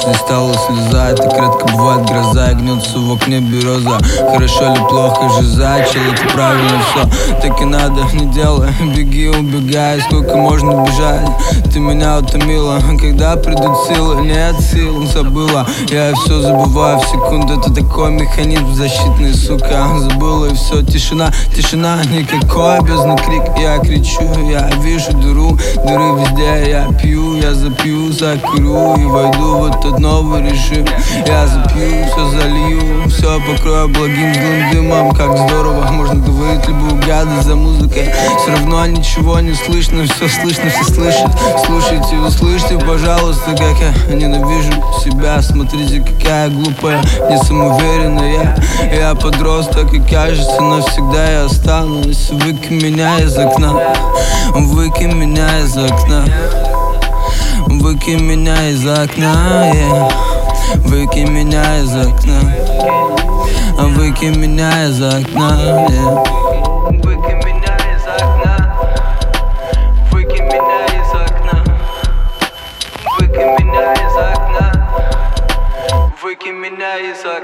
здесь стала слеза. Это редко бывает гроза, и гнется в окне береза. Хорошо или плохо, жиза, чел, это правильно все. Так и надо, не делай, беги, убегай. Сколько можно бежать, ты меня утомила. Когда придут силы, нет сил, забыла. Я все забываю в секунду, это такой механизм защитный, сука. Забыла и все, тишина, тишина, никакой обязанный крик. Я кричу, я вижу дыру, дыры везде. Я пью, я запью, закурю и войду в этот новый режим. Я запью, все залью, все покрою благим злым дымом. Как здорово, можно говорить, либо угадать за музыкой. Все равно ничего не слышно, все слышно, все слышат. Слушайте, вы слышите, пожалуйста, как я ненавижу себя. Смотрите, какая глупая, не самоуверенная я подросток, и кажется, навсегда я останусь. Выкинь меня из окна, выкинь меня из окна, выкинь меня из окна, yeah. Выкинь меня из окна, выкинь меня из окна, yeah. Выкинь меня из окна, выкинь меня из окна, выкинь меня из окна, выкинь меня из окна.